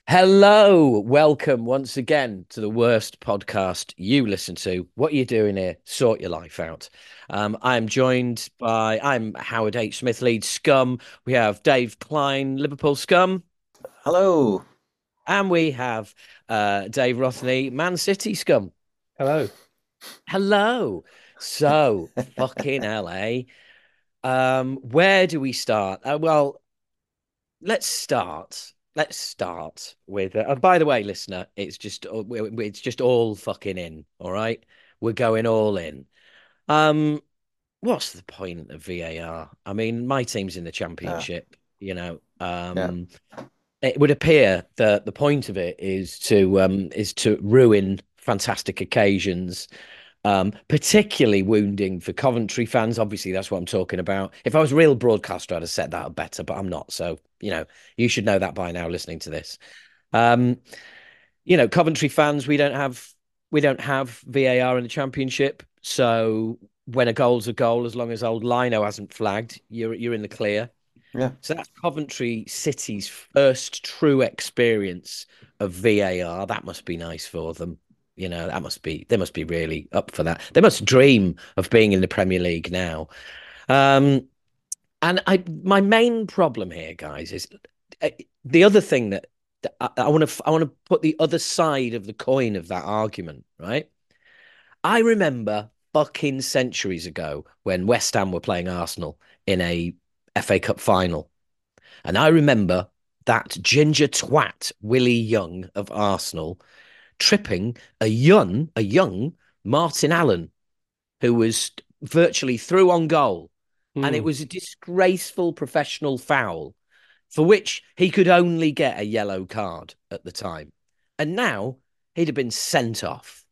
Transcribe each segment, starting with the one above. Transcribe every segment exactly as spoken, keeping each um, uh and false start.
Hello, welcome once again to the worst podcast you listen to. What are you doing here? Sort your life out. Um, I'm joined by I'm Howard H. Smith, lead Scum. We have Dave Klein, Liverpool Scum, Hello. and we have uh, Dave Rothney, Man City Scum. Hello. Hello. So, fucking L A. Um, where do we start? Uh, well, let's start. Let's start with. Uh, and by the way, listener, it's just uh, it's just all fucking in. All right, we're going all in. Um, what's the point of V A R? I mean, my team's in the Ah, championship. You know, yeah. um, it would appear that the point of it is to um is to ruin fantastic occasions, um, particularly wounding for Coventry fans. Obviously, that's what I'm talking about. If I was a real broadcaster, I'd have set that up better, but I'm not. So, you know, you should know that by now listening to this. Um, you know, Coventry fans, we don't have we don't have V A R in the championship. So when a goal's a goal, as long as old Lino hasn't flagged, you're you're in the clear. Yeah. So that's Coventry City's first true experience of V A R. That must be nice for them. You know, that must be, they must be really up for that. They must dream of being in the Premier League now. Um, and I, my main problem here, guys, is uh, the other thing that, that I want to, I want to put the other side of the coin of that argument, right? I remember fucking centuries ago when West Ham were playing Arsenal in a F A Cup final. And I remember that ginger twat, Willie Young of Arsenal, tripping a young, a young Martin Allen, who was virtually through on goal. And it Hmm. was a disgraceful professional foul for which he could only get a yellow card at the time. And now he'd have been sent off.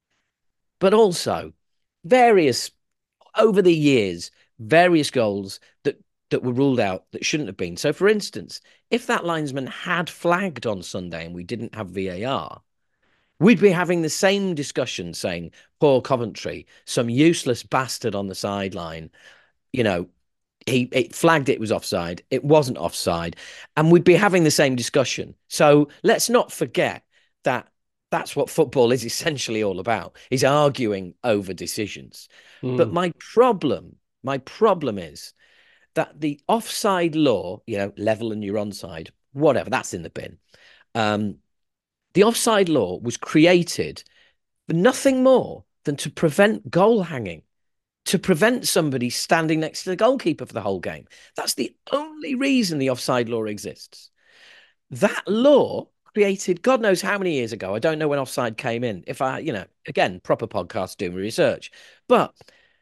But also, various over the years, various goals that that were ruled out that shouldn't have been. So, for instance, if that linesman had flagged on Sunday and we didn't have V A R, we'd be having the same discussion saying, poor Coventry, some useless bastard on the sideline, you know, he it flagged it was offside. It wasn't offside. And we'd be having the same discussion. So let's not forget that that's what football is essentially all about, is arguing over decisions. But Hmm. my problem, my problem is that the offside law, you know, level and you're onside, whatever, that's in the bin. Um, the offside law was created for nothing more than to prevent goal hanging, to prevent somebody standing next to the goalkeeper for the whole game. That's the only reason the offside law exists. That law created God knows how many years ago. I don't know when offside came in. If I, you know, again, proper podcast doing research. But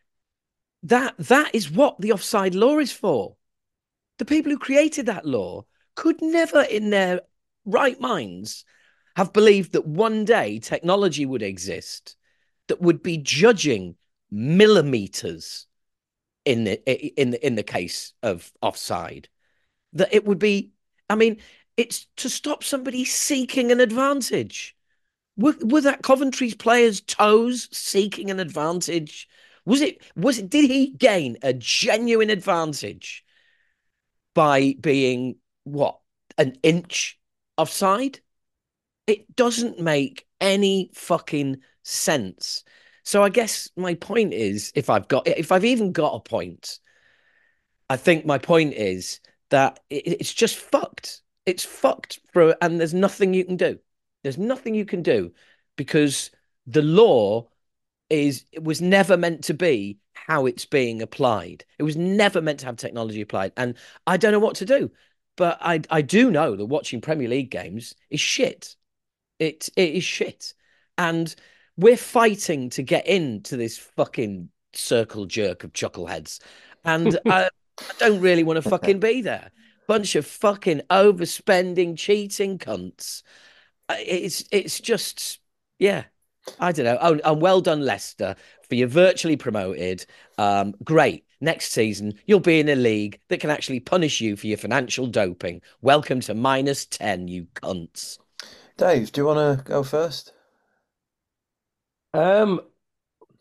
that that is what the offside law is for. The people who created that law could never in their right minds have believed that one day technology would exist that would be judging millimeters in the in the in the case of offside. That it would be, I mean, it's to stop somebody seeking an advantage. Were, were that Coventry's players' toes seeking an advantage? Was it was it did he gain a genuine advantage by being what, an inch offside? It doesn't make any fucking sense. So I guess my point is, if I've got if I've even got a point, I think my point is that it, it's just fucked. It's fucked for, and there's nothing you can do. There's nothing you can do because the law is it was never meant to be how it's being applied. It was never meant to have technology applied, and I don't know what to do. But I I do know that watching Premier League games is shit. It it is shit, and we're fighting to get into this fucking circle jerk of chuckleheads, and I, I don't really want to fucking be there. Bunch of fucking overspending, cheating cunts. Uh, It's it's just, yeah. I don't know. Oh, and well done, Leicester, for your virtually promoted. Um, great. Next season, you'll be in a league that can actually punish you for your financial doping. Welcome to minus ten, you cunts. Dave, do you want to go first? Um,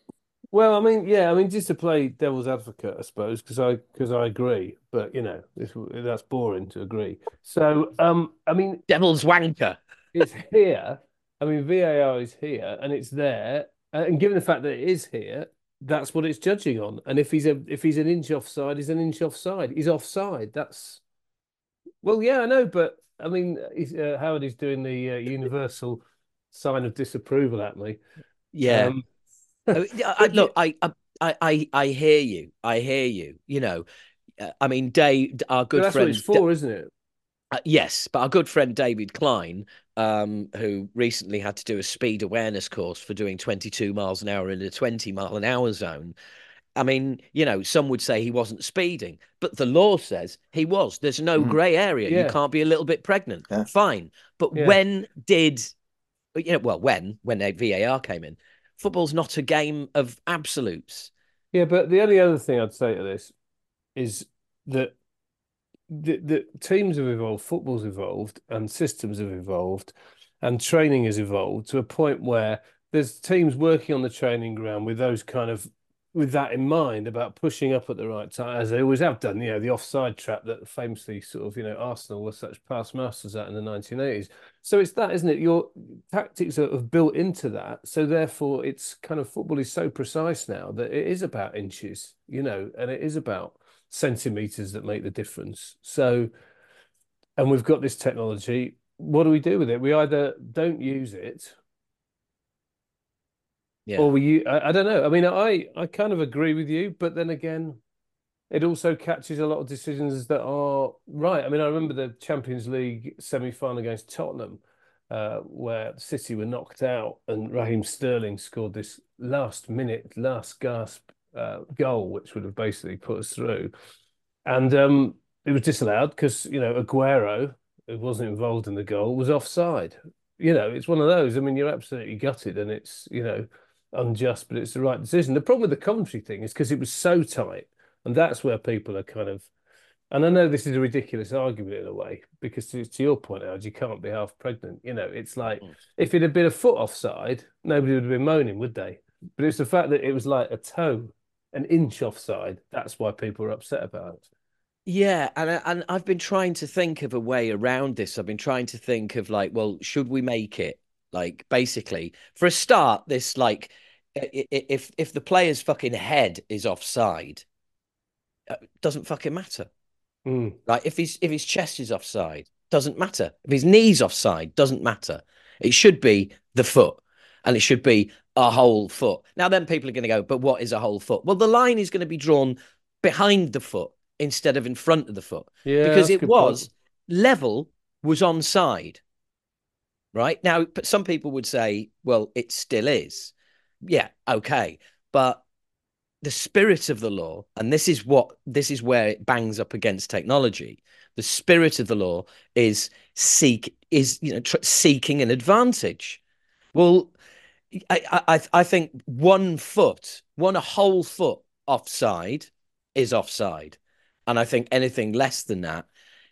Well, I mean, yeah, I mean, just to play devil's advocate, I suppose, because I because I agree, but you know, this, that's boring to agree. So, um, I mean, Devil's wanker. it's here. I mean, V A R is here and it's there, uh, and given the fact that it is here, that's what it's judging on. And if he's a if he's an inch offside, he's an inch offside. He's offside. That's well, yeah, I know, but I mean, he's, uh, Howard is doing the uh, universal sign of disapproval at me. Yeah. Um, I, mean, I- but yeah, look, I, I, I, I hear you. I hear you. You know, uh, I mean, Dave, our but good that's what it's friend, for, isn't it? uh, yes, but our good friend David Klein, um, who recently had to do a speed awareness course for doing twenty-two miles an hour in a twenty mile an hour zone. I mean, you know, some would say he wasn't speeding, but the law says he was. There's no Mm, grey area. You Yeah, can't be a little bit pregnant. yeah. Fine. But yeah. when did, you know, well, when, when the V A R came in, football's not a game of absolutes. Yeah, but the only other thing I'd say to this is that the, the teams have evolved, football's evolved, and systems have evolved, and training has evolved to a point where there's teams working on the training ground with those kind of with that in mind about pushing up at the right time, as they always have done. You know, the offside trap that famously sort of, you know, Arsenal were such past masters at in the nineteen eighties. So it's that, isn't it? Your tactics are, have built into that. So therefore, it's kind of football is so precise now that it is about inches, you know, and it is about centimeters that make the difference. So, and we've got this technology. What do we do with it? We either don't use it Yeah. or we, I, I don't know. I mean, I, I kind of agree with you, but then again, it also catches a lot of decisions that are right. I mean, I remember the Champions League semi-final against Tottenham, uh, where City were knocked out and Raheem Sterling scored this last minute, last gasp uh, goal, which would have basically put us through. And um, it was disallowed because, you know, Aguero, who wasn't involved in the goal, was offside. You know, it's one of those. I mean, you're absolutely gutted and it's, you know, unjust, but it's the right decision. The problem with the commentary thing is because it was so tight. And that's where people are kind of, and I know this is a ridiculous argument in a way, because to, to your point, Alge, you can't be half pregnant. You know, it's like Mm. if it had been a foot offside, nobody would have been moaning, would they? But it's the fact that it was like a toe, an inch offside. That's why people are upset about it. Yeah, and I- and I've been trying to think of a way around this. I've been trying to think of like, well, should we make it like basically for a start, this like i- i- if if the player's fucking head is offside, uh, doesn't fucking matter. Mm. Like if his if his chest is offside, doesn't matter. If his knee's offside, doesn't matter. It should be the foot, and it should be a whole foot. Now then, people are going to go, but what is a whole foot? Well, the line is going to be drawn behind the foot instead of in front of the foot Yeah, because that's a it good point. was level was onside, right? Now, but some people would say, well, it still is. Yeah, okay, but the spirit of the law, and this is what this is where it bangs up against technology. The spirit of the law is seek is you know tr- seeking an advantage. Well, I, I I think one foot, one whole foot offside is offside, and I think anything less than that,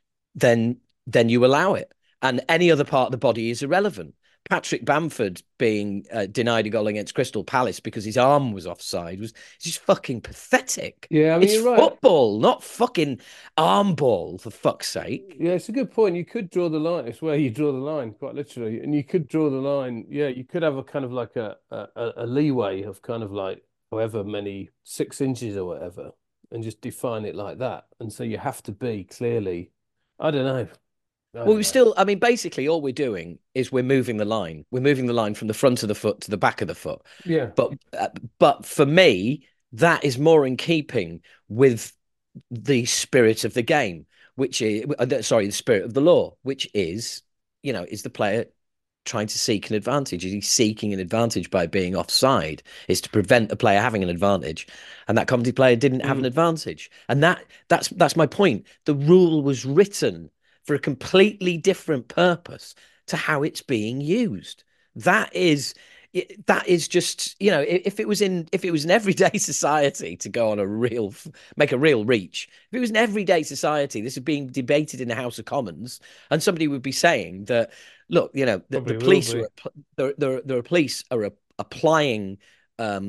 then then you allow it, and any other part of the body is irrelevant. Patrick Bamford being uh, denied a goal against Crystal Palace because his arm was offside was just fucking pathetic. Yeah, I mean, It's you're right. football, not fucking arm ball, for fuck's sake. Yeah, it's a good point. You could draw the line. It's where you draw the line, quite literally. And you could draw the line. Yeah, you could have a kind of like a a, a leeway of kind of like however many six inches or whatever, and just define it like that. And so you have to be clearly. I don't know. I Well, don't we know. still, I mean, basically, all we're doing is we're moving the line. We're moving the line from the front of the foot to the back of the foot. Yeah. But, uh, but for me, that is more in keeping with the spirit of the game, which is, uh, sorry, the spirit of the law, which is, you know, is the player trying to seek an advantage? Is he seeking an advantage by being offside? Is to prevent the player having an advantage, and that comedy player didn't have an Mm. advantage, and that that's that's my point. The rule was written for a completely different purpose to how it's being used. That is that is just, you know, if it was in if it was an everyday society, to go on a real make a real reach, if it was an everyday society, this is being debated in the House of Commons, and somebody would be saying that, look, you know, the, the Probably will police be. are the, the, the police are applying um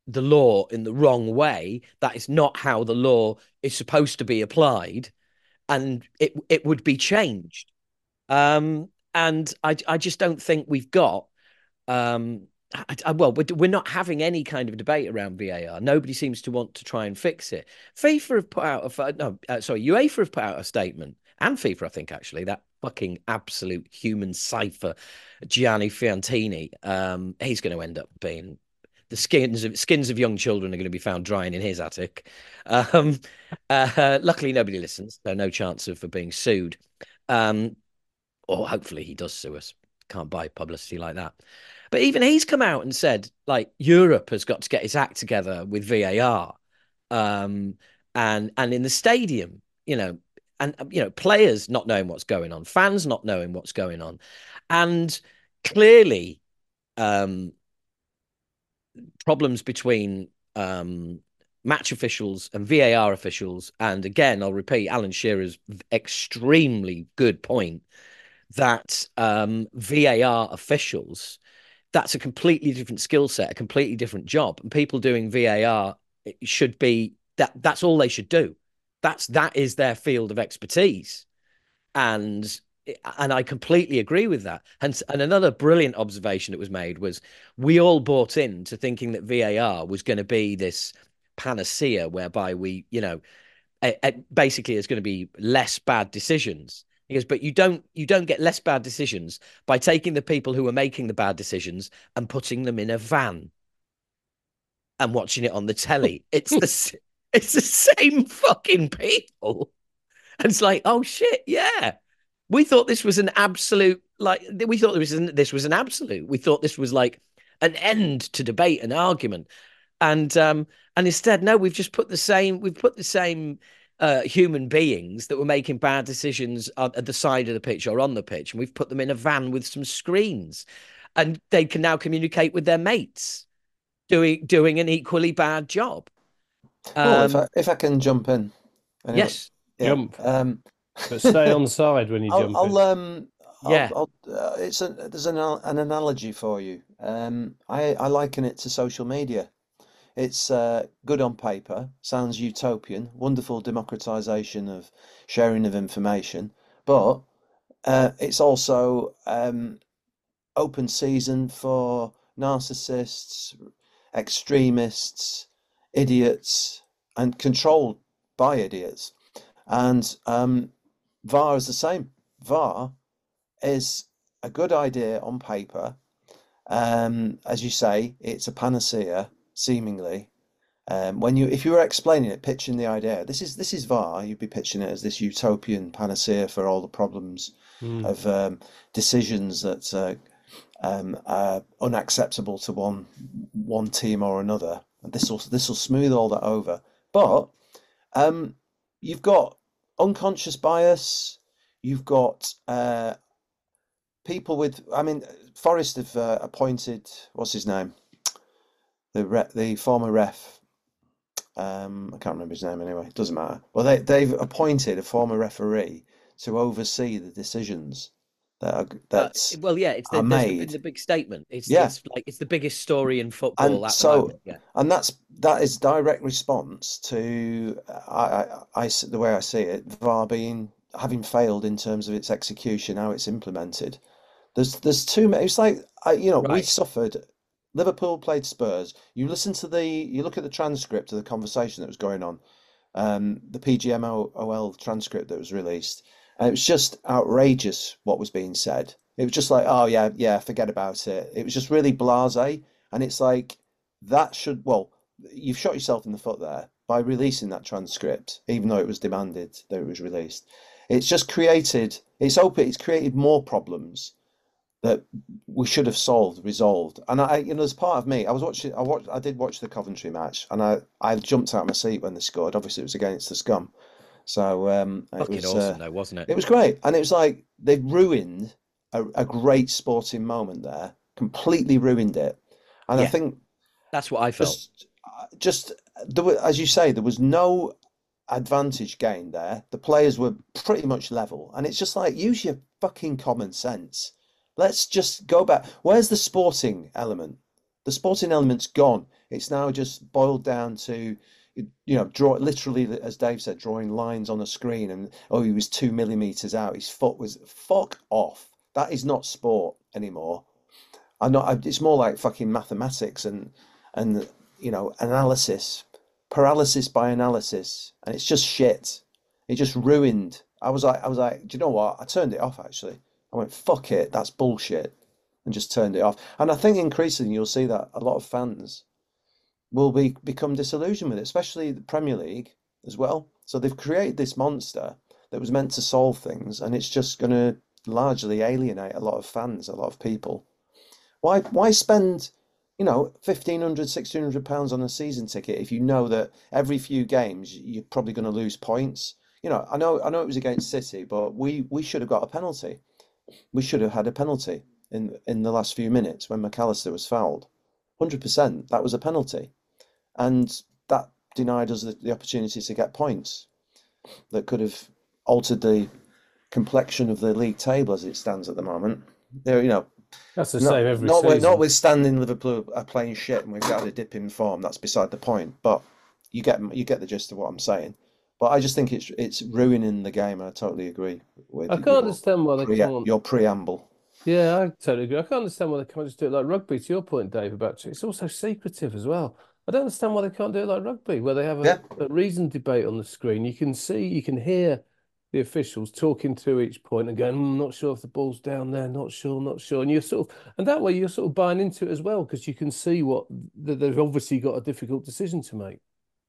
the law in the wrong way. That is not how the law is supposed to be applied, and it it would be changed. Um, and I I just don't think we've got um, I, I, well, we're, we're not having any kind of debate around V A R. Nobody seems to want to try and fix it. FIFA have put out a no, uh, sorry, UEFA have put out a statement, and FIFA, I think actually, that fucking absolute human cipher, Gianni Fiantini. Um, he's going to end up being the skins of skins of young children are going to be found drying in his attic. Um, uh, luckily, nobody listens, so no chance of for being sued. Um, or hopefully he does sue us. Can't buy publicity like that. But even he's come out and said, like, Europe has got to get its act together with V A R. Um, and and in the stadium, you know, and you know, players not knowing what's going on, fans not knowing what's going on. And clearly, um, problems between um, match officials and V A R officials. And again, I'll repeat Alan Shearer's extremely good point that um, V A R officials, that's a completely different skill set, a completely different job. And people doing V A R should be that that's all they should do. That's that is their field of expertise. And and I completely agree with that. And and another brilliant observation that was made was we all bought into thinking that V A R was going to be this panacea whereby we, you know, it, it basically is going to be less bad decisions. He goes, but you don't you don't get less bad decisions by taking the people who are making the bad decisions and putting them in a van and watching it on the telly. It's the it's the same fucking people. And it's like, oh shit, yeah. We thought this was an absolute, like we thought this was an, this was an absolute. We thought this was like an end to debate and argument. And um and instead, no, we've just put the same, we've put the same uh, human beings that were making bad decisions at the side of the pitch or on the pitch, and we've put them in a van with some screens, and they can now communicate with their mates, doing doing an equally bad job. Well, if I Um, if I can jump in, anyway, yes, yeah. Jump, Um, but stay on side when you I'll jump I'll in. um I'll yeah, I'll uh, it's a there's an an analogy for you. Um, I I liken it to social media. It's uh, good on paper, sounds utopian, wonderful democratization of sharing of information, but uh, it's also um, open season for narcissists, extremists, idiots, and controlled by idiots. And um, V A R is the same. V A R is a good idea on paper. Um, as you say, it's a panacea, seemingly. Um, when you, if you were explaining it, pitching the idea, this is this is V A R, you'd be pitching it as this utopian panacea for all the problems Mm. of um, decisions that uh, um, are unacceptable to one one team or another. And this will this will smooth all that over. But um, you've got unconscious bias. You've got uh, people with. I mean, Forest have uh, appointed. What's his name? The re the former ref. Um, I can't remember his name anyway. It doesn't matter. Well, they they've appointed a former referee to oversee the decisions that are uh, that well, yeah. It's the, are there's been made. the big statement. It's Yeah, it's like it's the biggest story in football and at the so moment. Yeah, and that's that is direct response to I, I, I s- the way I see it, V A R being having failed in terms of its execution, how it's implemented. There's there's too many. It's like I, you know, we right. suffered. Liverpool played Spurs. You listen to the, you look at the transcript of the conversation that was going on, um, the P G M O L transcript that was released, and it was just outrageous what was being said. It was just like, oh yeah, yeah, forget about it. It was just really blasé, and it's like that should, well, you've shot yourself in the foot there by releasing that transcript, even though it was demanded that it was released. It's just created, it's open, it's created more problems that we should have solved, resolved. And I, you know, as part of me, I was watching, I watched, I did watch the Coventry match, and I, I jumped out of my seat when they scored. Obviously, it was against the Scum, so um, it Fucking was, uh, awesome, though, wasn't it? it was great. And it was like they ruined a, a great sporting moment there, completely ruined it. And I Yeah, think that's what I felt. just, just there were, as you say, there was no advantage gained there. The players were pretty much level, and it's just like use your fucking common sense. Let's just go back. Where's the sporting element? The sporting element's gone. It's now just boiled down to, you know, draw literally, as Dave said, drawing lines on a screen. And oh, he was two millimeters out. His foot was fuck off. That is not sport anymore. I'm not. It's more like fucking mathematics and and you know analysis, paralysis by analysis, and it's just shit. It just ruined. I was like, I was like, do you know what? I turned it off actually. I went, fuck it, that's bullshit, and just turned it off. And I think increasingly you'll see that a lot of fans will be become disillusioned with it, especially the Premier League as well. So they've created this monster that was meant to solve things, and it's just going to largely alienate a lot of fans, a lot of people. Why why spend, you know, fifteen hundred, sixteen hundred pounds on a season ticket if you know that every few games you're probably going to lose points? You know, I know I know it was against City, but we we should have got a penalty. We should have had a penalty in in the last few minutes when McAllister was fouled. one hundred percent, that was a penalty. And that denied us the, the opportunity to get points that could have altered the complexion of the league table as it stands at the moment. There, you know, That's the not, same every not, season. notwithstanding Liverpool are playing shit and we've got a dip in form, that's beside the point. But you get you get the gist of what I'm saying. But I just think it's it's ruining the game. I totally agree with I with can't your, understand why they pre- can't. your preamble. Yeah, I totally agree. I can't understand why they can't just do it like rugby. To your point, Dave, about it's also secretive as well. I don't understand why they can't do it like rugby, where they have a, Yeah, a reasoned debate on the screen. You can see, you can hear the officials talking through each point and going, "Hmm, not sure if the ball's down there, not sure, not sure." And you're sort of, and that way you're sort of buying into it as well because you can see what that they've obviously got a difficult decision to make.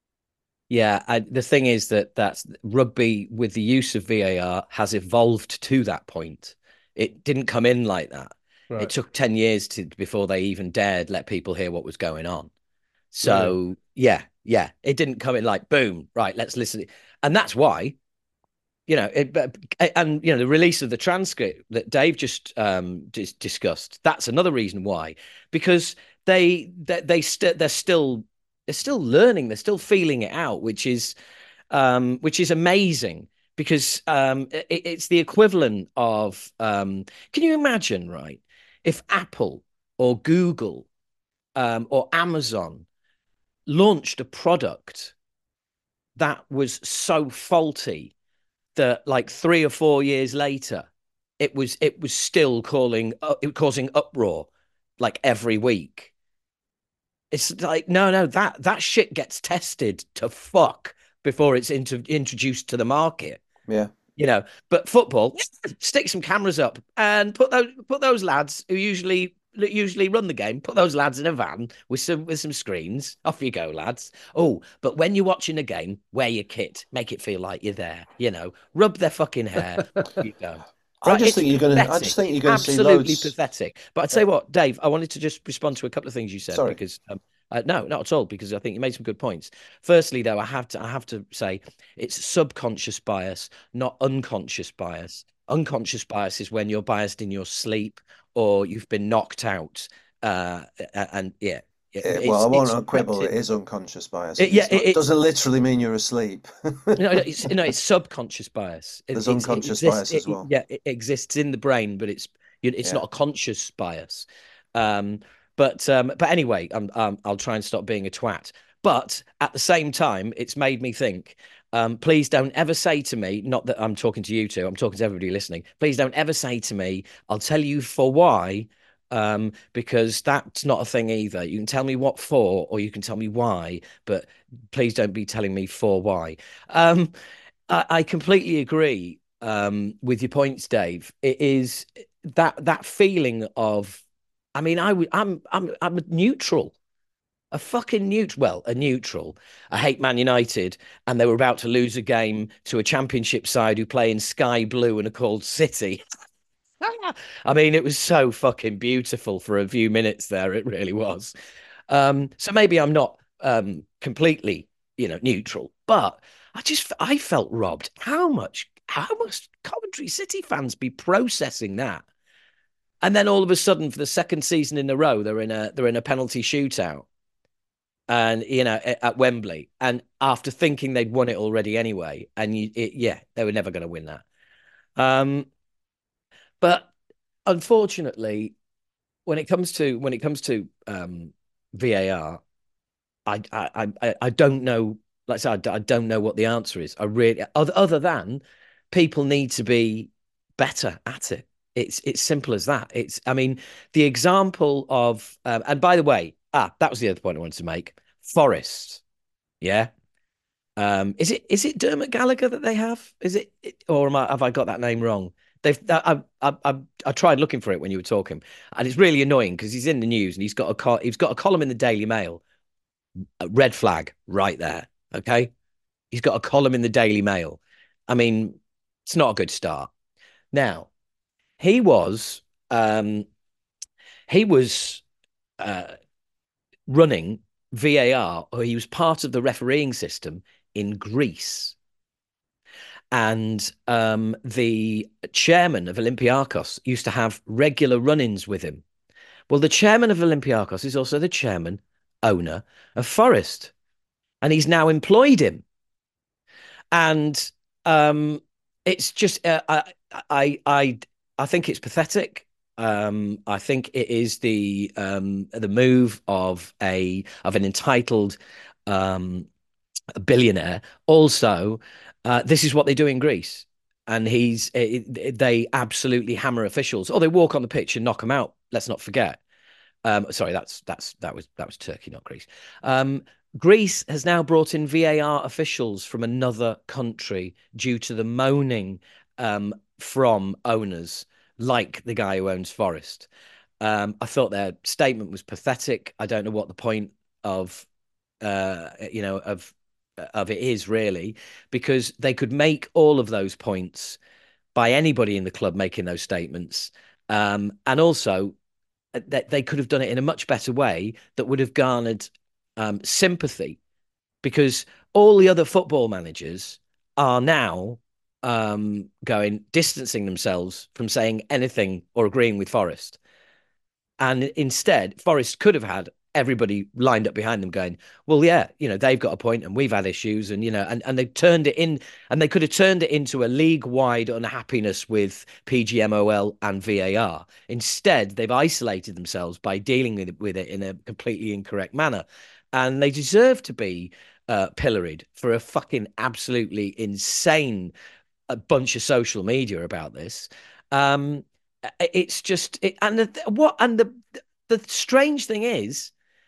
Yeah, I, the thing is that that's rugby with the use of V A R has evolved to that point. It didn't come in like that. It Right. took ten years to before they even dared let people hear what was going on. Really? So yeah, yeah, it didn't come in like boom, right, let's listen. And that's why, you know, it, and you know, the release of the transcript that Dave just um dis discussed, that's another reason why, because they they, they st they're still they're still learning, they're still feeling it out, which is um, which is amazing because um, it, it's the equivalent of. Um, can you imagine, right? If Apple or Google um, or Amazon launched a product that was so faulty that, like three or four years later, it was it was still calling uh, causing uproar, like every week. It's like no, no, that that shit gets tested to fuck before it's into, introduced to the market. yeah. You know, but football, stick some cameras up and put those put those lads who usually usually run the game, put those lads in a van with some with some screens. Off you go, lads. Oh, but when you're watching a game, wear your kit, make it feel like you're there. You know, rub their fucking hair. Off you go. I Right, just it's think you're gonna. I just pathetic. think It's you're gonna see absolutely loads. pathetic. But I'd say Uh, what, Dave, I wanted to just respond to a couple of things you said sorry. because um, uh, no, not at all, because I think you made some good points. Firstly, though, I have to I have to say it's subconscious bias, not unconscious bias. Unconscious bias is when you're biased in your sleep or you've been knocked out. Uh, and yeah, It, well, I it's it's won't quibble. scripted. It is unconscious bias. It, It, yeah, it's it, not. it's Doesn't literally mean you're asleep. no, it's no, it's subconscious bias. It, There's it's it unconscious exists. bias It, as it- well. yeah, it exists in the brain, but it's it's Yeah. not a conscious bias. Um, but um, but anyway, I'm, um, I'll try and stop being a twat. But at the same time, it's made me think. Um, please don't ever say to me, not that I'm talking to you two, I'm talking to everybody listening. Please don't ever say to me, I'll tell you for why, um, because that's not a thing either. You can tell me what for, or you can tell me why, but please don't be telling me for why. Um, I, I completely agree um, with your points, Dave. It is that that feeling of, I mean, I would, I'm, I'm, I'm a neutral, a fucking neutral. Well, a neutral. I hate Man United, and they were about to lose a game to a Championship side who play in sky blue and are called City. I mean, it was so fucking beautiful for a few minutes there. It really was. Um, so maybe I'm not um, completely, you know, neutral, but I just I felt robbed. How much? How must Coventry City fans be processing that? And then all of a sudden, for the second season in a row, they're in a they're in a penalty shootout, and you know, at Wembley. And after thinking they'd won it already anyway, and you, it, yeah, they were never going to win that. Um, but unfortunately, when it comes to when it comes to um, V A R, I I I, I don't know. Like I said, I, I don't know what the answer is. I really, other other than people need to be better at it. It's it's simple as that. It's, I mean, the example of, um, and by the way, ah, that was the other point I wanted to make. Forest, yeah. Um, is it is it Dermot Gallagher that they have? Is it, or am I, have I got that name wrong? They've I I I, I tried looking for it when you were talking, and it's really annoying because he's in the news and he's got a co he's got a column in the Daily Mail. A red flag right there. Okay, he's got a column in the Daily Mail. I mean, it's not a good start. Now, he was um he was uh running V A R, or he was part of the refereeing system in Greece. And um, the chairman of Olympiakos used to have regular run-ins with him. Well, the chairman of Olympiakos is also the chairman, owner of Forest, and he's now employed him. And um, it's just, uh, I, I, I, I think it's pathetic. Um, I think it is the um, the move of a of an entitled um, billionaire. Also, uh, this is what they do in Greece, and he's it, it, they absolutely hammer officials, or they walk on the pitch and knock them out. Let's not forget. Um, sorry, that's that's that was that was Turkey, not Greece. Um, Greece has now brought in V A R officials from another country due to the moaning um, from owners like the guy who owns Forest. Um, I thought their statement was pathetic. I don't know what the point of uh, you know of of it is really, because they could make all of those points by anybody in the club making those statements, um, and also that they could have done it in a much better way that would have garnered um, sympathy, because all the other football managers are now um, going distancing themselves from saying anything or agreeing with Forest. And instead, Forest could have had everybody lined up behind them going, well, yeah, you know, they've got a point and we've had issues, and, you know, and, and they turned it in, and they could have turned it into a league-wide unhappiness with P G M O L and V A R. Instead, they've isolated themselves by dealing with it, with it in a completely incorrect manner. And they deserve to be uh, pilloried for a fucking absolutely insane a bunch of social media about this. Um, it's just, it, and the, what, and the, the strange thing is,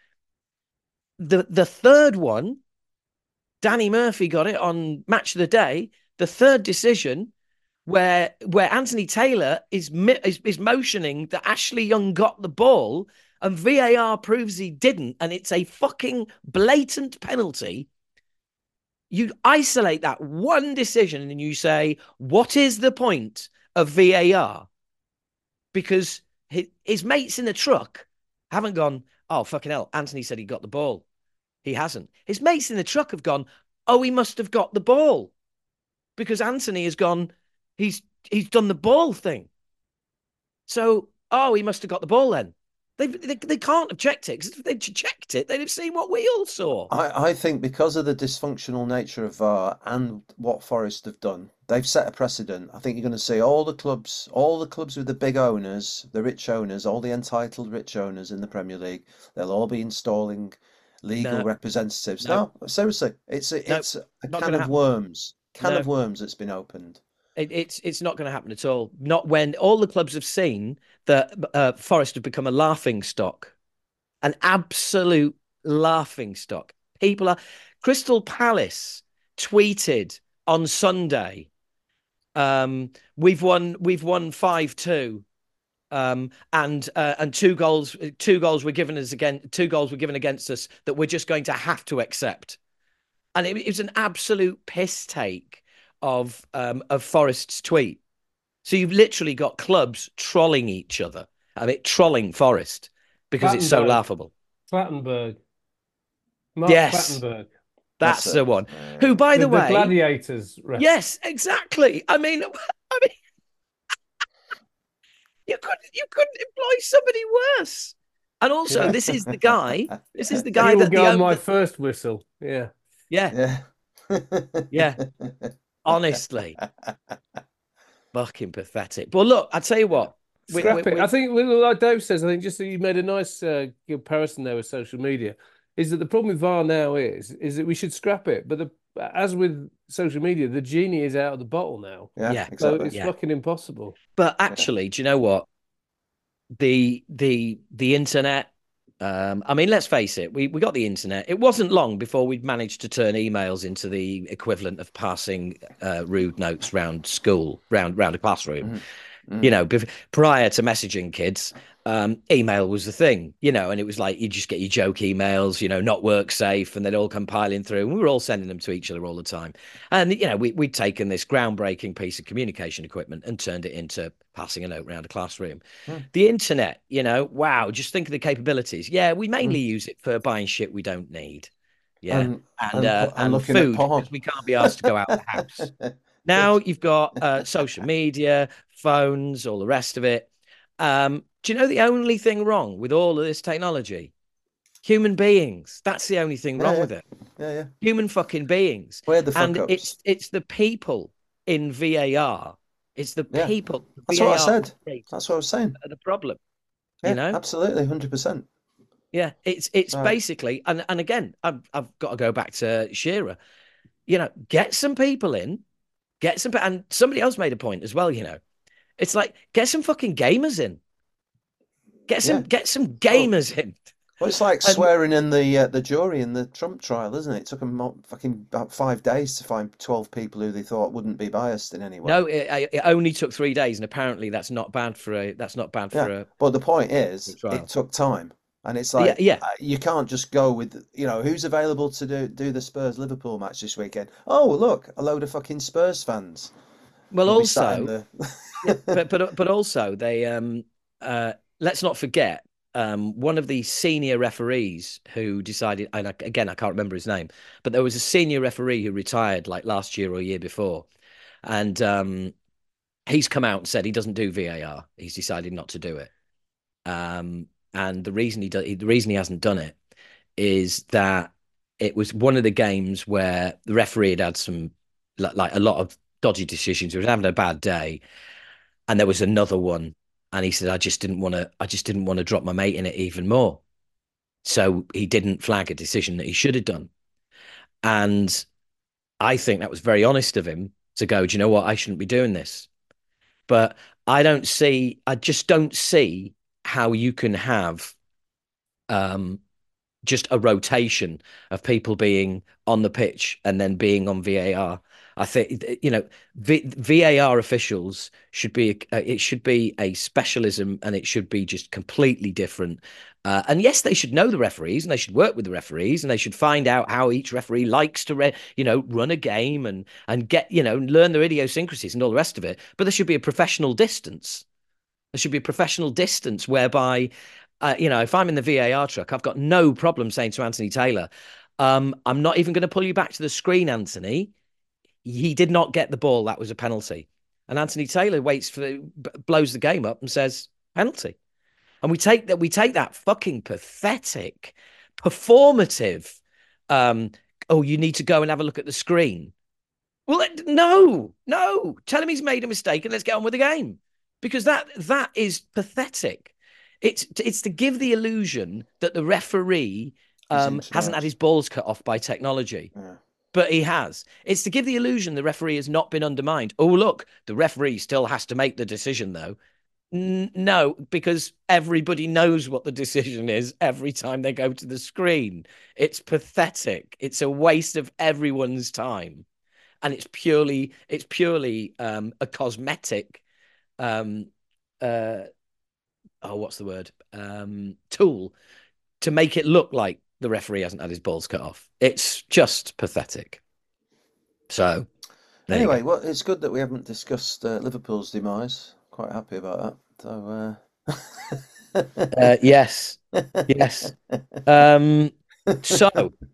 the the third one, Danny Murphy got it on Match of the Day. The third decision, where where Anthony Taylor is is, is motioning that Ashley Young got the ball, and V A R proves he didn't, and it's a fucking blatant penalty. You isolate that one decision and you say, what is the point of V A R? Because his, his mates in the truck haven't gone, oh, fucking hell, Anthony said he got the ball. He hasn't. His mates in the truck have gone, oh, he must have got the ball. Because Anthony has gone, he's he's done the ball thing. So, oh, he must have got the ball then. They, they, they can't have checked it, because if they'd checked it, they'd have seen what we all saw. I, I think because of the dysfunctional nature of V A R and what Forest have done, they've set a precedent. I think you're going to see all the clubs, all the clubs with the big owners, the rich owners, all the entitled rich owners in the Premier League, they'll all be installing legal No, representatives. no, No, seriously, it's a, no, it's a not can going to of happen. worms, can No. of worms that's been opened. It, it's it's not going to happen at all. Not when all the clubs have seen that uh, Forest have become a laughing stock, an absolute laughing stock. People are. Crystal Palace tweeted on Sunday, um, "We've won. We've won five two, um, and uh, and two goals. Two goals were given us again. Two goals were given against us that we're just going to have to accept." And it, it was an absolute piss take of um, of Forest's tweet. So you've literally got clubs trolling each other. I mean, trolling Forest because it's so Clattenburg. laughable. Clattenburg. Mark Yes, Clattenburg. that's That's the it. one. Yeah, Who, yeah. by the With the way, Gladiators ref. yes, exactly. I mean, I mean, you couldn't you couldn't employ somebody worse. And also, Yeah. this is the guy. This is the He guy will that the go on own- my that- first whistle. Yeah. yeah, Yeah. yeah. Honestly, fucking pathetic. But look, I tell you what. we, we, Scrap it. I we, think, well, like Dave says, I think just that you made a nice uh, comparison there with social media. Is that the problem with V A R now is is that we should scrap it, but the as with social media, the genie is out of the bottle now, Yeah, yeah, so exactly. it's yeah. fucking impossible. But Yeah. actually, do you know what? The the the internet. Um, I mean, let's face it. We we got the internet. It wasn't long before we'd managed to turn emails into the equivalent of passing uh, rude notes round school, round round a classroom. Mhm. You Mm. know, bef- prior to messaging kids, um, email was the thing, you know, and it was like you just get your joke emails, you know, not work safe, and they'd all come piling through. And we were all sending them to each other all the time. And, you know, we, we'd taken this groundbreaking piece of communication equipment and turned it into passing a note around a classroom. Mm. The internet, you know, wow, just think of the capabilities. Yeah, we mainly Mm. use it for buying shit we don't need. Yeah. And And, and uh, po- and and looking at food porn. because we can't be asked to go out of the house. Now Good. you've got uh, social media, phones, all the rest of it. Um, do you know the only thing wrong with all of this technology? Human beings. That's the only thing Yeah, wrong yeah, with it. yeah, yeah. Human fucking beings. We're the fuck And ups. it's it's the people in V A R. It's the Yeah, people, the that's what I V A R said. operators That's what I was saying. that are the problem. Yeah, You know? absolutely, one hundred percent. Yeah, it's it's So, basically, and and again, I've I've got to go back to Shearer. You know, get some people in, get some, and somebody else made a point as well. You know, it's like get some fucking gamers in, get some yeah. get some Well, gamers in, well, it's like and swearing in the uh, the jury in the Trump trial, isn't it? It took them fucking about five days to find twelve people who they thought wouldn't be biased in any way. no, it, it only took three days, and apparently that's not bad for a that's not bad for Yeah, a, but the point for a is, it trial. took time, and it's Yeah, like yeah. uh, you can't just go with, you know, who's available to do do the Spurs Liverpool match this weekend. Oh, look, a load of fucking Spurs fans Well, will be sat in also, the. yeah, but but but also they um uh let's not forget um one of the senior referees who decided, and I, again I can't remember his name, but there was a senior referee who retired like last year or year before, and um he's come out and said he doesn't do V A R. He's decided not to do it. Um, and the reason he does, the reason he hasn't done it is that it was one of the games where the referee had had some like, like a lot of dodgy decisions. He was having a bad day, and there was another one, and he said, "I just didn't want to. I just didn't want to drop my mate in it even more." So he didn't flag a decision that he should have done, and I think that was very honest of him to go, "Do you know what? I shouldn't be doing this." But I don't see, I just don't see how you can have um, just a rotation of people being on the pitch and then being on V A R. I think, you know, v, VAR officials should be, uh, it should be a specialism, and it should be just completely different. Uh, and yes, they should know the referees, and they should work with the referees, and they should find out how each referee likes to, re- you know, run a game and and get, you know, learn their idiosyncrasies and all the rest of it. But there should be a professional distance. There should be a professional distance whereby, uh, you know, if I'm in the V A R truck, I've got no problem saying to Anthony Taylor, um, I'm not even going to pull you back to the screen, Anthony. He did not get the ball. That was a penalty. And Anthony Taylor waits for, blows the game up and says, penalty. And we take that, we take that fucking pathetic, performative, um, oh, you need to go and have a look at the screen. Well, no, no. Tell him he's made a mistake and let's get on with the game. Because that that is pathetic. It's it's to give the illusion that the referee um, hasn't had his balls cut off by technology. Yeah. But he has. It's to give the illusion the referee has not been undermined. Oh, look, the referee still has to make the decision, though. N- no, because everybody knows what the decision is every time they go to the screen. It's pathetic. It's a waste of everyone's time. And it's purely, it's purely um, a cosmetic, um, uh, oh, what's the word? Um, tool to make it look like the referee hasn't had his balls cut off. It's just pathetic. So, there you Anyway, go. well, it's good that we haven't discussed uh, Liverpool's demise. Quite happy about that. So, Uh, yes, yes. Um, so,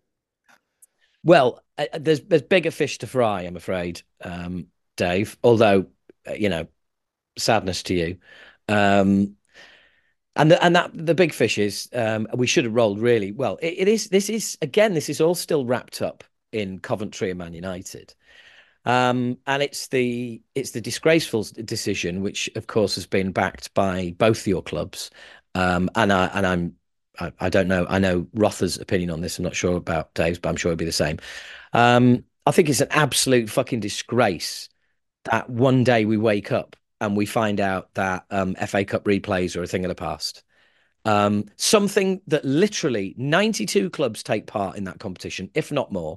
well, uh, there's there's bigger fish to fry, I'm afraid, um, Dave. Although, uh, you know, sadness to you. Um, and the, and that the big fish is um, we should have rolled really well. It, it is this is again this is all still wrapped up in Coventry and Man United. Um, and it's the it's the disgraceful decision, which of course has been backed by both your clubs. Um, and I and I'm I, I don't know. I know Rother's opinion on this. I'm not sure about Dave's, but I'm sure it'd be the same. Um, I think it's an absolute fucking disgrace that one day we wake up and we find out that um, F A Cup replays are a thing of the past. Um, something that literally ninety-two clubs take part in that competition, if not more.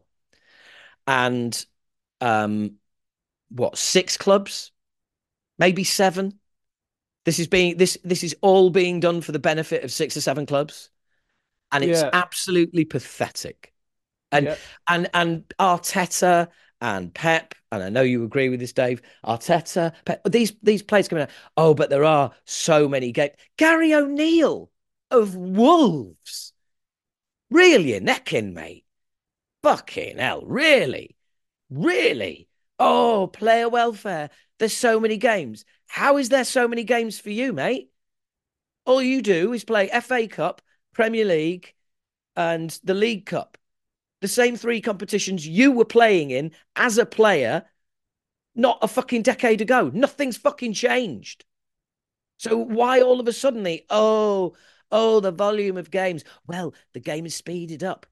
And um, what, six clubs, maybe seven. This is being this this is all being done for the benefit of six or seven clubs, and it's Yeah, absolutely pathetic. And yeah, and and Arteta and Pep, and I know you agree with this, Dave. Arteta, Pep, these these players coming out. Oh, but there are so many games. Gary O'Neill of Wolves, reel your neck in, mate. Fucking hell, really, really. Oh, player welfare. There's so many games. How is there so many games for you, mate? All you do is play F A Cup, Premier League, and the League Cup. The same three competitions you were playing in as a player not a fucking decade ago. Nothing's fucking changed. So why all of a sudden, oh, oh, the volume of games? Well, the game is speeded up.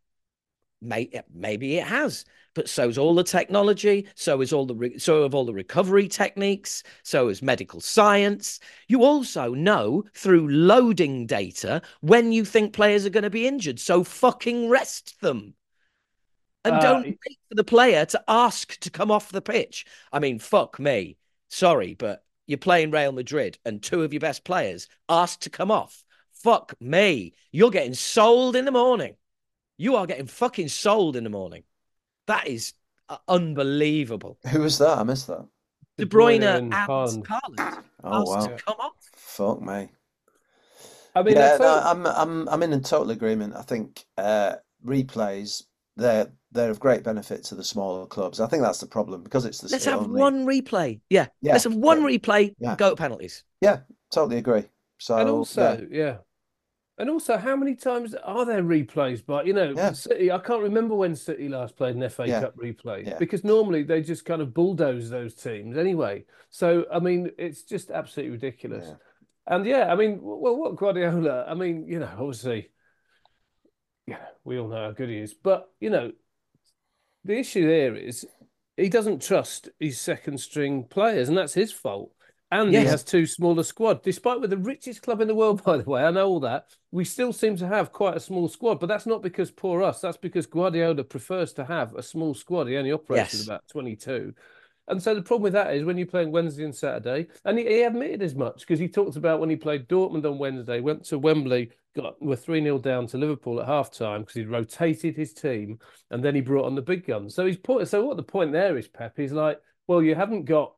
Maybe it has, but so's all the technology, so is all the so have all the recovery techniques, so is medical science. You also know through loading data when you think players are going to be injured, so fucking rest them. And uh, don't wait for the player to ask to come off the pitch. I mean, fuck me. Sorry, but you're playing Real Madrid and two of your best players ask to come off. Fuck me. You're getting sold in the morning. You are getting fucking sold in the morning. That is uh, unbelievable. Who was that? I missed that. De De Bruyne Bruyne and and Haaland. Haaland Oh asked to wow. come off. Fuck me. I mean, Yeah, that's no, so. I'm I'm I'm in total agreement. I think uh, replays they're they're of great benefit to the smaller clubs. I think that's the problem because it's the Let's it have only one replay. Yeah. yeah Let's have uh, one replay, yeah go to penalties. yeah totally agree. And So yeah also, yeah. And also, how many times are there replays? But you know, yeah City. I can't remember when City last played an F A yeah Cup replay yeah because normally they just kind of bulldoze those teams anyway. So I mean, it's just absolutely ridiculous. yeah And yeah, I mean, well, what Guardiola? I mean, you know, obviously, yeah, we all know how good he is, but you know, the issue there is he doesn't trust his second string players, and that's his fault. And he yeah Yes. has too small a squad. Despite we're the richest club in the world, by the way, I know all that. We still seem to have quite a small squad, but that's not because poor us. That's because Guardiola prefers to have a small squad. He only operates with Yes. about twenty-two. And so the problem with that is when you're playing Wednesday and Saturday, and he, he admitted as much because he talked about when he played Dortmund on Wednesday, went to Wembley, got were three nil down to Liverpool at half time because he'd rotated his team and then he brought on the big guns. So he's put, so what the point there is, Pep, is like, well, you haven't got,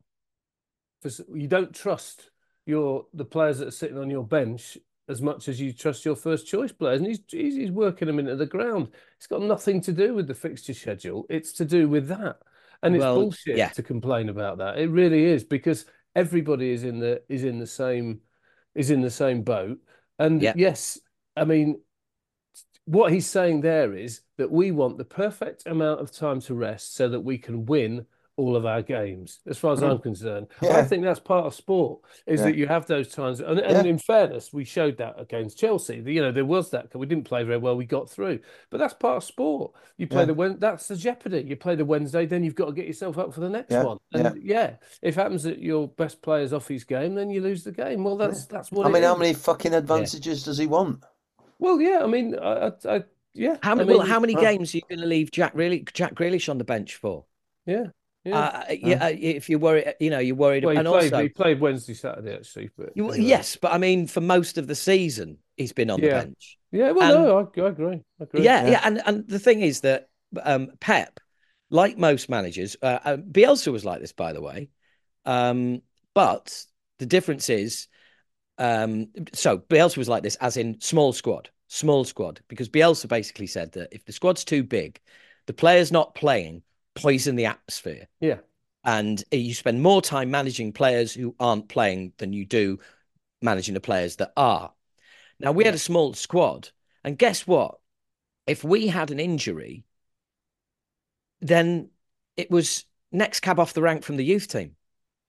you don't trust your the players that are sitting on your bench as much as you trust your first choice players, and he's he's working them into the ground. It's got nothing to do with the fixture schedule. It's to do with that. And it's Well, bullshit yeah. to complain about that. It really is because everybody is in the is in the same is in the same boat. And Yeah. yes, I mean, what he's saying there is that we want the perfect amount of time to rest so that we can win all of our games. As far as I'm mm, concerned, I yeah think that's part of sport is yeah that you have those times. And, and yeah in fairness, we showed that against Chelsea. You know, there was that. We didn't play very well. We got through, but that's part of sport. You play yeah the that's the jeopardy. You play the Wednesday, then you've got to get yourself up for the next yeah one. yeah And yeah, if it happens that your best player's off his game, then you lose the game. Well, yeah. that's that's what I it mean, how is. many fucking Yeah. advantages does he want? Well, yeah. I mean, I, I, I yeah. How I many? Well, mean, how many Huh? games are you going to leave Jack really Jack Grealish on the bench for? yeah, yeah. Uh, Huh? yeah, uh, if you're worried, you know, you're worried, Well, he and played. also, He played Wednesday, Saturday, actually. But you, anyway, yes, but I mean, for most of the season, he's been on the yeah, bench, yeah. Well, and no, I, I agree. I agree. yeah, Yeah yeah, and and the thing is that um, Pep, like most managers, uh, uh, Bielsa was like this, by the way, um, but the difference is, um, so Bielsa was like this, as in small squad, small squad, because Bielsa basically said that if the squad's too big, the players not playing poison the atmosphere. Yeah, And you spend more time managing players who aren't playing than you do managing the players that are. Now, we had yeah, a small squad, and guess what? If we had an injury, then it was next cab off the rank from the youth team.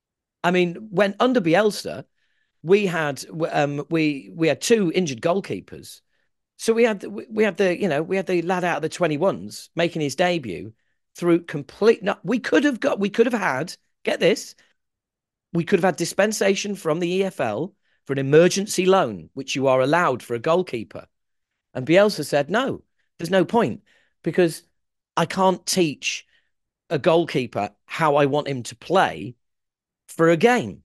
I mean, when under Bielsa, we had um, we we had two injured goalkeepers. So we had we had the you know we had the lad out of the twenty-ones making his debut through complete. No, we could have got we could have had get this. We could have had dispensation from the E F L for an emergency loan, which you are allowed for a goalkeeper. And Bielsa said, no, there's no point because I can't teach a goalkeeper how I want him to play for a game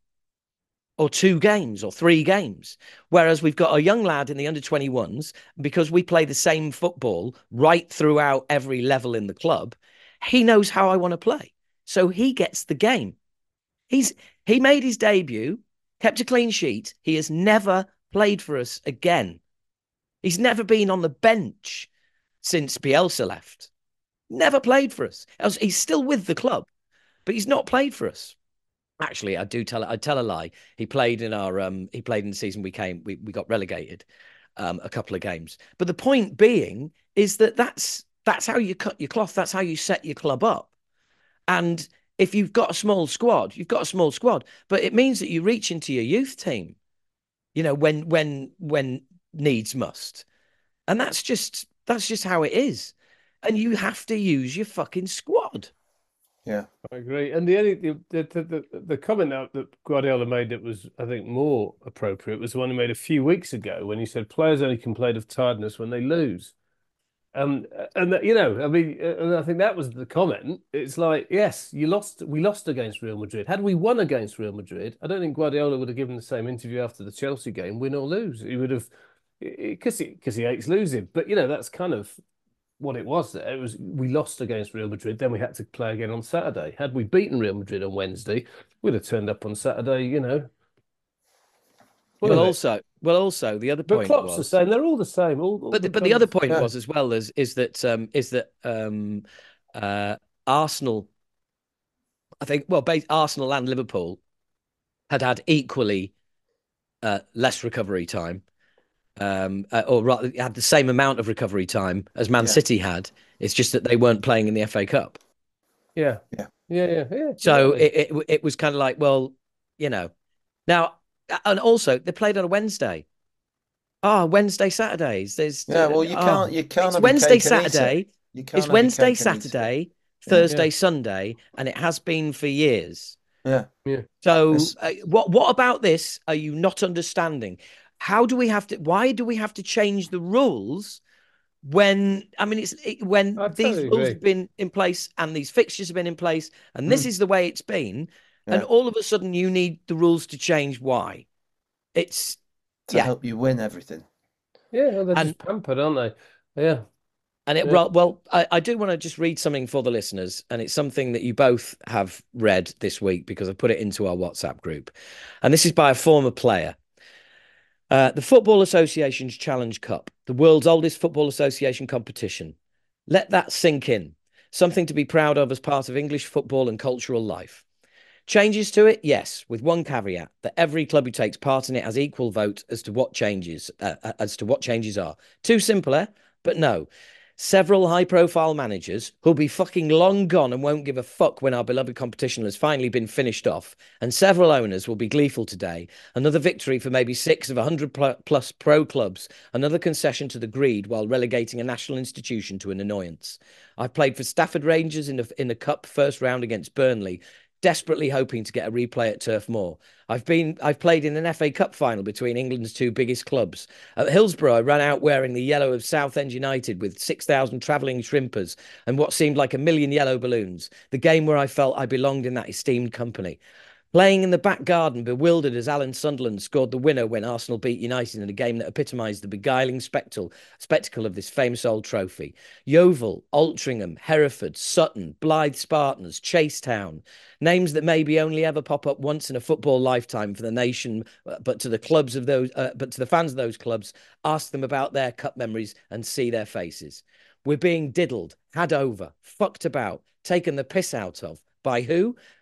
or two games or three games. Whereas we've got a young lad in the under twenty-ones, because we play the same football right throughout every level in the club, he knows how I want to play. So he gets the game. He's he made his debut, kept a clean sheet. He has never played for us again. He's never been on the bench since Bielsa left. Never played for us. He's still with the club, but he's not played for us. Actually, I do tell I tell a lie. He played in our um he played in the season we came we we got relegated um a couple of games. But the point being is that that's that's how you cut your cloth. That's how you set your club up. And if you've got a small squad, you've got a small squad, but it means that you reach into your youth team, you know, when when when needs must. And that's just that's just how it is. And you have to use your fucking squad. Yeah, I agree. And the only the the, the, the comment out that Guardiola made that was, I think, more appropriate was the one he made a few weeks ago when he said players only complain of tiredness when they lose. Um, and that, you know, I mean, and I think that was the comment. It's like, yes, you lost. We lost against Real Madrid. Had we won against Real Madrid, I don't think Guardiola would have given the same interview after the Chelsea game, win or lose. He would have, because he because he hates losing. But you know, that's kind of what it was. There, it was we lost against Real Madrid. Then we had to play again on Saturday. Had we beaten Real Madrid on Wednesday, we'd have turned up on Saturday. You know. Well, also, well, also the other point but Klopp's was the same. They're all the same. All, all but the, the but the other point Yeah. was as well as is that um, is that um, uh, Arsenal, I think, well, both Arsenal and Liverpool had had equally uh, less recovery time, um, uh, or rather had the same amount of recovery time as Man Yeah. City had. It's just that they weren't playing in the F A Cup. Yeah. Yeah. Yeah. Yeah. Yeah. So exactly. it, it it was kind of like, well, you know, now and also they played on a Wednesday. Oh, Wednesday, Saturdays. There's Yeah, well, you oh, can't you can't it's have your Wednesday, cake and eat it. Saturday. You can't It's have your Wednesday, cake and eat it. Saturday, Yeah. Thursday, Yeah. Sunday, and it has been for years. Yeah. Yeah. So, It's- uh, what what about this are you not understanding? How do we have to? Why do we have to change the rules when? I mean, it's it, when I these totally rules agree. have been in place and these fixtures have been in place, and this Mm. is the way it's been, and Yeah. all of a sudden you need the rules to change. Why? It's To yeah, help you win everything. Yeah, well, they're and just pampered, aren't they? Yeah. And it, Yeah. well, well I, I do want to just read something for the listeners, and it's something that you both have read this week because I put it into our WhatsApp group. And this is by a former player. Uh, the Football Association's Challenge Cup, the world's oldest football association competition. Let that sink in. Something to be proud of as part of English football and cultural life. Changes to it? Yes, with one caveat that every club who takes part in it has equal vote as to what changes uh, as to what changes are. Too simple, eh? But no. Several high-profile managers who'll be fucking long gone and won't give a fuck when our beloved competition has finally been finished off, and several owners will be gleeful today. Another victory for maybe six of a hundred plus pro clubs. Another concession to the greed while relegating a national institution to an annoyance. I've played for Stafford Rangers in the in the cup first round against Burnley, desperately hoping to get a replay at Turf Moor. I've been I've played in an F A Cup final between England's two biggest clubs. At Hillsborough, I ran out wearing the yellow of Southend United with six thousand travelling shrimpers and what seemed like a million yellow balloons. The game where I felt I belonged in that esteemed company. Playing in the back garden, bewildered as Alan Sunderland scored the winner when Arsenal beat United in a game that epitomised the beguiling spectacle, spectacle of this famous old trophy. Yeovil, Altrincham, Hereford, Sutton, Blythe Spartans, Chasetown. Names that maybe only ever pop up once in a football lifetime for the nation, but to the clubs of those, uh, but to the fans of those clubs, ask them about their cup memories and see their faces. We're being diddled, had over, fucked about, taken the piss out of. By who?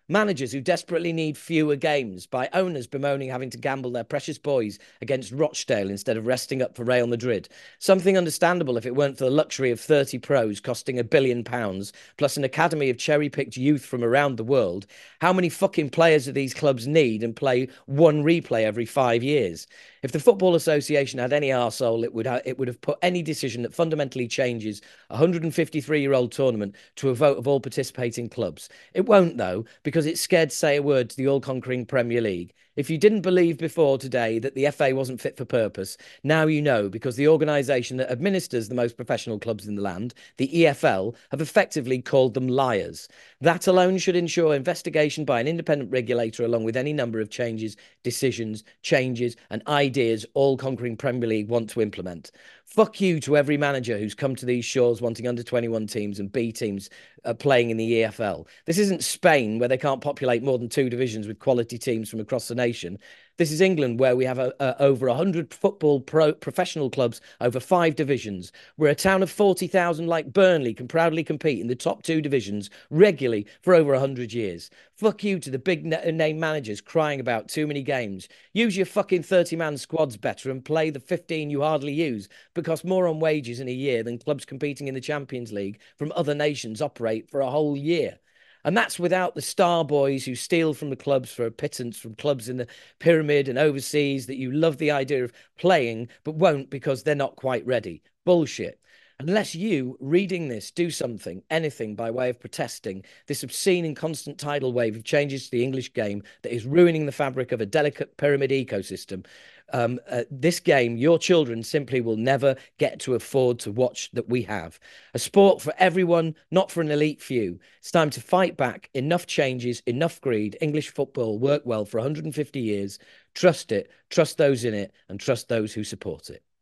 managers who desperately need fewer games, by owners bemoaning having to gamble their precious boys against Rochdale instead of resting up for Real Madrid. Something understandable if it weren't for the luxury of thirty pros costing a billion pounds, plus an academy of cherry-picked youth from around the world. How many fucking players do these clubs need and play one replay every five years? If the Football Association had any arsehole, it would ha- it would have put any decision that fundamentally changes a one hundred fifty-three-year-old tournament to a vote of all participating clubs. It won't, though, because it's scared to say a word to the all-conquering Premier League. If you didn't believe before today that the F A wasn't fit for purpose, now you know, because the organisation that administers the most professional clubs in the land, the E F L, have effectively called them liars. That alone should ensure investigation by an independent regulator, along with any number of changes, decisions, changes and ideas all-conquering Premier League want to implement. Fuck you to every manager who's come to these shores wanting under twenty-one teams and B teams uh, playing in the E F L. This isn't Spain, where they can't populate more than two divisions with quality teams from across the nation. This is England, where we have a, a, over one hundred football pro professional clubs over five divisions, where a town of forty thousand like Burnley can proudly compete in the top two divisions regularly for over one hundred years. Fuck you to the big name managers crying about too many games. Use your fucking thirty-man squads better and play the fifteen you hardly use, because more on wages in a year than clubs competing in the Champions League from other nations operate for a whole year. And that's without the star boys who steal from the clubs for a pittance from clubs in the pyramid and overseas that you love the idea of playing but won't because they're not quite ready. Bullshit. Unless you, reading this, do something, anything by way of protesting this obscene and constant tidal wave of changes to the English game that is ruining the fabric of a delicate pyramid ecosystem, um, uh, this game, your children simply will never get to afford to watch that we have. A sport for everyone, not for an elite few. It's time to fight back. Enough changes, enough greed. English football worked well for one hundred fifty years. Trust it, trust those in it, and trust those who support it.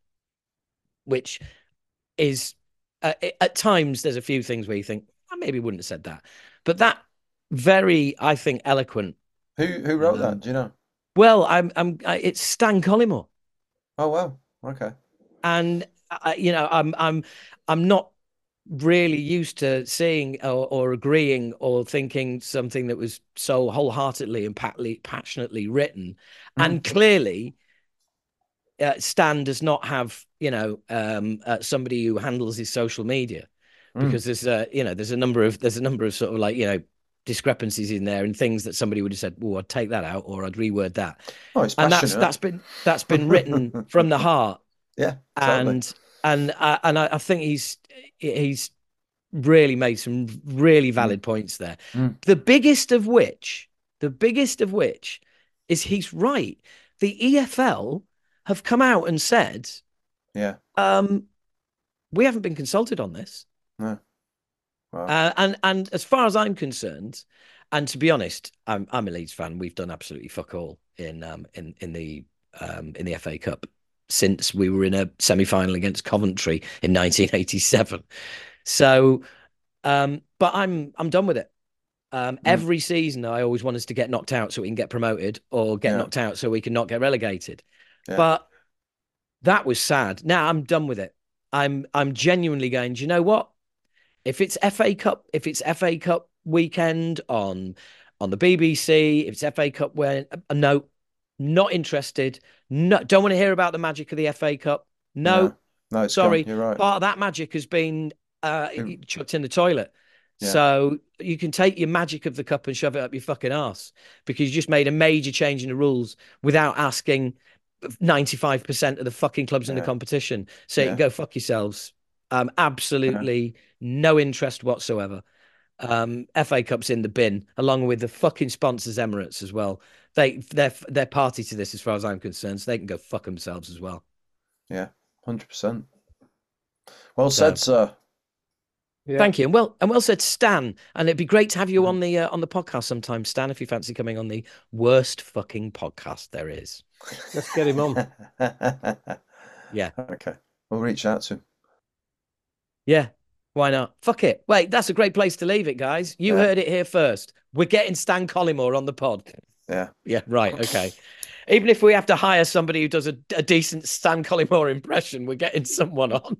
Which is, uh, at times, there's a few things where you think, I maybe wouldn't have said that. But that very, I think, eloquent. Who who wrote um, that? Do you know? Well, I'm, I'm, I, it's Stan Collymore. Oh wow, okay. And uh, you know, I'm, I'm, I'm not really used to seeing or, or agreeing or thinking something that was so wholeheartedly and patly, passionately written, mm. and clearly. Uh, Stan does not have, you know, um, uh, somebody who handles his social media, because mm. there's, uh, you know, there's a number of there's a number of sort of like, you know, discrepancies in there and things that somebody would have said, "Oh, I'd take that out," or "I'd reword that." Oh, it's and passionate. that's that's been that's been written from the heart. Yeah, totally. and and uh, and I, I think he's he's really made some really valid mm. points there. Mm. The biggest of which, the biggest of which, is he's right. The E F L have come out and said, yeah, um, we haven't been consulted on this. No. Wow. Uh, and and as far as I'm concerned, and to be honest, I'm I'm a Leeds fan. We've done absolutely fuck all in um in in the um in the F A Cup since we were in a semi-final against Coventry in nineteen eighty-seven. So, um, but I'm I'm done with it. Um, mm. Every season, I always want us to get knocked out so we can get promoted, or get yeah. knocked out so we can not get relegated. Yeah. But that was sad. Now I'm done with it. I'm I'm genuinely going, do you know what? If it's F A Cup, if it's F A Cup weekend on on the B B C, if it's F A Cup when uh, no, not interested. No, don't want to hear about the magic of the F A Cup. No, no, no sorry. You're right. Part of that magic has been uh, chucked in the toilet. Yeah. So you can take your magic of the cup and shove it up your fucking ass, because you just made a major change in the rules without asking ninety-five percent of the fucking clubs yeah. in the competition. So yeah. you can go fuck yourselves. Um, absolutely yeah. no interest whatsoever. Um, F A Cup's in the bin, along with the fucking sponsors, Emirates, as well. They, they're, they're party to this as far as I'm concerned, so they can go fuck themselves as well. Yeah, one hundred percent. Well said, so, sir. Yeah. Thank you, and well, and well said, Stan. And it'd be great to have you on the uh, on the podcast sometime, Stan, if you fancy coming on the worst fucking podcast there is. Let's get him on. Yeah. Okay, we'll reach out to him. Yeah, why not? Fuck it. Wait, that's a great place to leave it, guys. You yeah. heard it here first. We're getting Stan Collymore on the pod. Yeah. Yeah. Right. Okay. Even if we have to hire somebody who does a, a decent Stan Collymore impression, we're getting someone on.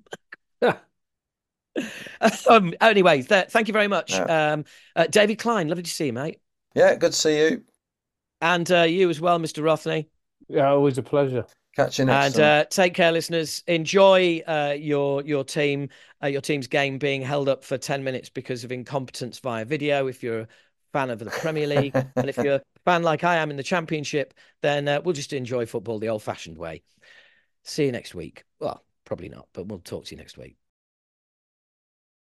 um, anyway, th- thank you very much. Yeah. Um, uh, David Klein, lovely to see you, mate. Yeah, good to see you. And uh, you as well, Mister Rothney. Yeah, always a pleasure. Catch you next And time. uh, take care, listeners. Enjoy uh, your your team, uh, your team's game being held up for ten minutes because of incompetence via video. If you're a fan of the Premier League, and if you're a fan like I am in the Championship, then uh, we'll just enjoy football the old-fashioned way. See you next week. Well, probably not, but we'll talk to you next week.